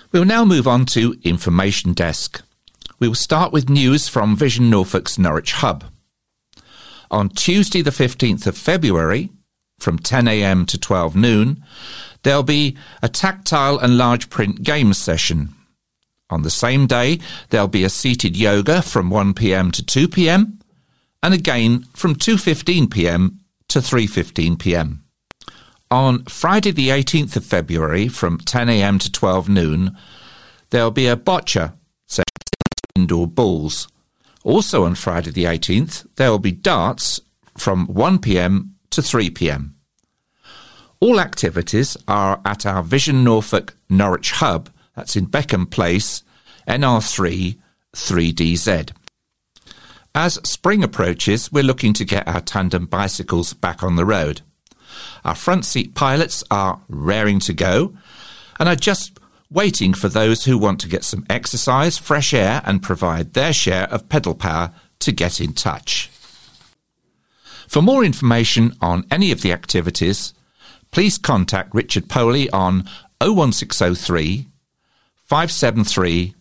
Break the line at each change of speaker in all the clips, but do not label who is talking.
We'll now move on to Information Desk. We will start with news from Vision Norfolk's Norwich Hub. On Tuesday the 15th of February, from 10 a.m. to 12 noon, there'll be a tactile and large print games session. On the same day, there'll be a seated yoga from 1 p.m. to 2 p.m. and again from 2:15 p.m. to 3:15 p.m. On Friday the 18th of February, from 10 a.m. to 12 noon, there'll be a bocce session, indoor balls. Also on Friday the 18th, there will be darts from 1 p.m. to 3 p.m. All activities are at our Vision Norfolk Norwich Hub, that's in Beckham Place, NR3 3DZ. As spring approaches, we're looking to get our tandem bicycles back on the road. Our front seat pilots are raring to go and are just waiting for those who want to get some exercise, fresh air and provide their share of pedal power to get in touch. For more information on any of the activities, please contact Richard Poley on 01603 573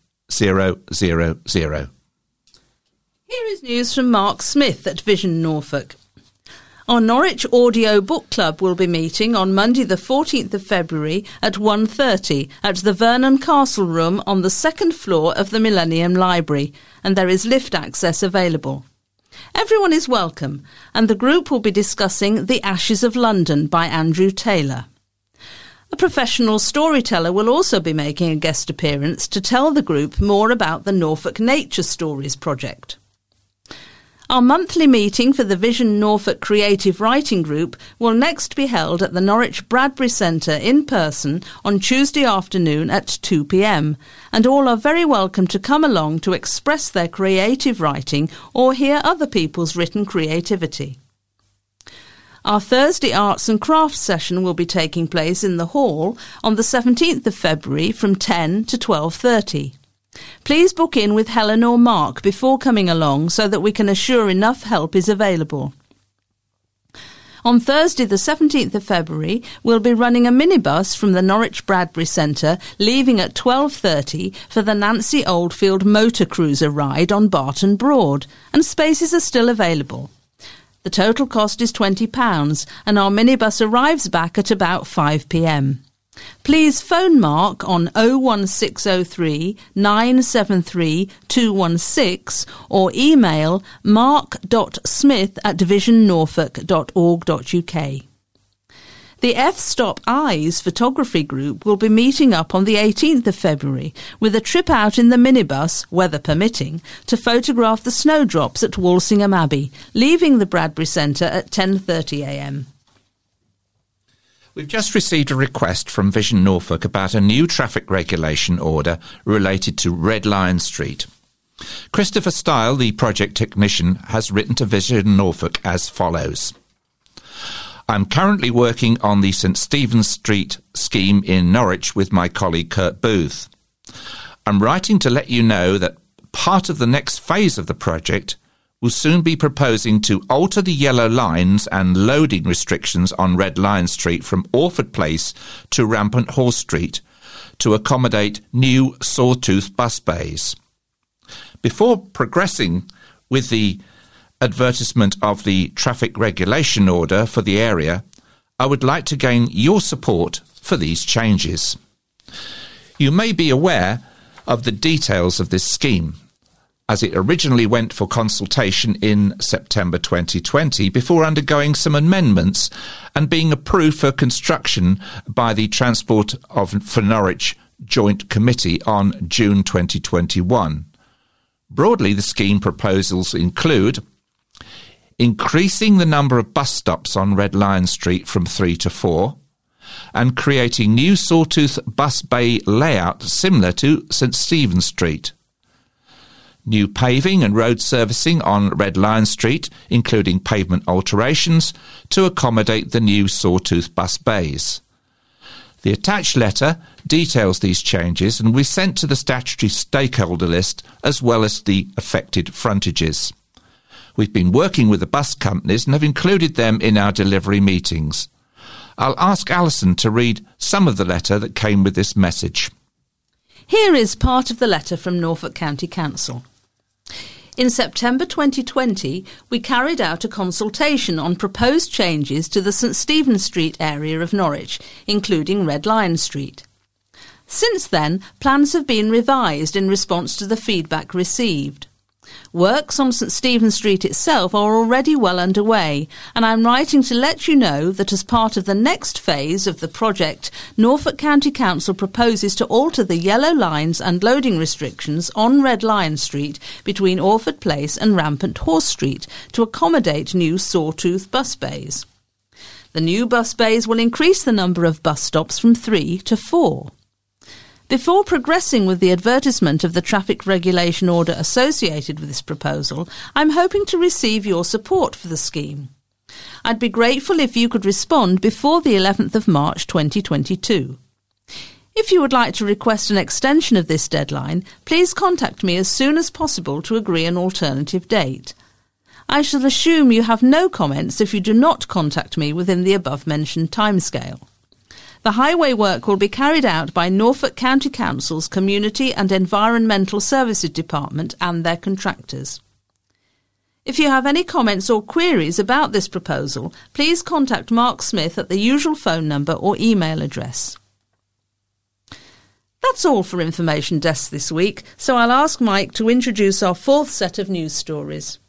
000.
Here is news from Mark Smith at Vision Norfolk. Our Norwich Audio Book Club will be meeting on Monday the 14th of February at 1:30 at the Vernon Castle Room on the second floor of the Millennium Library, and there is lift access available. Everyone is welcome, and the group will be discussing The Ashes of London by Andrew Taylor. A professional storyteller will also be making a guest appearance to tell the group more about the Norfolk Nature Stories project. Our monthly meeting for the Vision Norfolk Creative Writing Group will next be held at the Norwich Bradbury Centre in person on Tuesday afternoon at 2 p.m, and all are very welcome to come along to express their creative writing or hear other people's written creativity. Our Thursday Arts and Crafts session will be taking place in the hall on the 17th of February from 10 to 12:30. Please book in with Helen or Mark before coming along so that we can assure enough help is available. On Thursday the 17th of February, we'll be running a minibus from the Norwich Bradbury Centre, leaving at 12:30 for the Nancy Oldfield Motor Cruiser ride on Barton Broad, and spaces are still available. The total cost is £20 and our minibus arrives back at about 5 p.m. Please phone Mark on 01603 973 216 or email mark.smith@visionnorfolk.org.uk. The F-Stop Eyes photography group will be meeting up on the 18th of February with a trip out in the minibus, weather permitting, to photograph the snowdrops at Walsingham Abbey, leaving the Bradbury Centre at 10:30 a.m.
We've just received a request from Vision Norfolk about a new traffic regulation order related to Red Lion Street. Christopher Style, the project technician, has written to Vision Norfolk as follows. I'm currently working on the St Stephen's Street scheme in Norwich with my colleague Kurt Booth. I'm writing to let you know that part of the next phase of the project will soon be proposing to alter the yellow lines and loading restrictions on Red Lion Street from Orford Place to Rampant Horse Street to accommodate new sawtooth bus bays. Before progressing with the advertisement of the traffic regulation order for the area, I would like to gain your support for these changes. You may be aware of the details of this scheme, as it originally went for consultation in September 2020 before undergoing some amendments and being approved for construction by the Transport for Norwich Joint Committee on June 2021. Broadly, the scheme proposals include increasing the number of bus stops on Red Lion Street from 3 to 4 and creating new sawtooth bus bay layout similar to St Stephen's Street. New paving and road servicing on Red Lion Street, including pavement alterations to accommodate the new sawtooth bus bays. The attached letter details these changes and we sent to the statutory stakeholder list as well as the affected frontages. We've been working with the bus companies and have included them in our delivery meetings. I'll ask Alison to read some of the letter that came with this message.
Here is part of the letter from Norfolk County Council. In September 2020, we carried out a consultation on proposed changes to the St Stephen Street area of Norwich, including Red Lion Street. Since then, plans have been revised in response to the feedback received. Works on St Stephen Street itself are already well underway, and I'm writing to let you know that as part of the next phase of the project, Norfolk County Council proposes to alter the yellow lines and loading restrictions on Red Lion Street between Orford Place and Rampant Horse Street to accommodate new Sawtooth bus bays. The new bus bays will increase the number of bus stops from 3 to 4. Before progressing with the advertisement of the traffic regulation order associated with this proposal, I'm hoping to receive your support for the scheme. I'd be grateful if you could respond before the 11th of March 2022. If you would like to request an extension of this deadline, please contact me as soon as possible to agree an alternative date. I shall assume you have no comments if you do not contact me within the above-mentioned timescale. The highway work will be carried out by Norfolk County Council's Community and Environmental Services Department and their contractors. If you have any comments or queries about this proposal, please contact Mark Smith at the usual phone number or email address. That's all for Information Desk this week, so I'll ask Mike to introduce our fourth set of news stories.